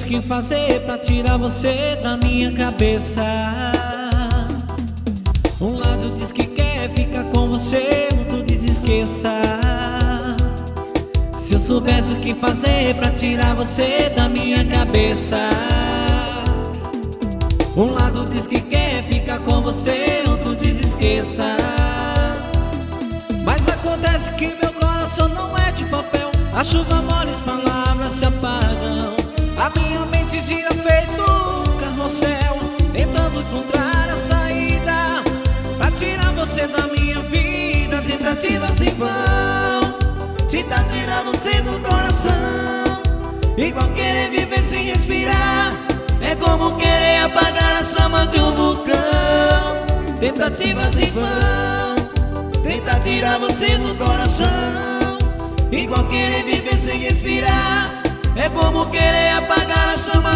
o que fazer pra tirar você da minha cabeça. Um lado diz que quer ficar com você, outro diz esqueça. Se eu soubesse o que fazer pra tirar você da minha cabeça. Um lado diz que quer ficar com você, outro diz esqueça. Mas acontece que meu coração não é de papel. A chuva molha, as palavras se apagam. A minha mente gira feito um carrossel, tentando encontrar a saída pra tirar você da minha vida. Tentativas em vão, tentar tirar você do coração. Igual querer viver sem respirar, é como querer apagar a chama de um vulcão. Tentativas em vão, tentar tirar você do coração. Igual querer viver sem respirar, é como querer apagar a chama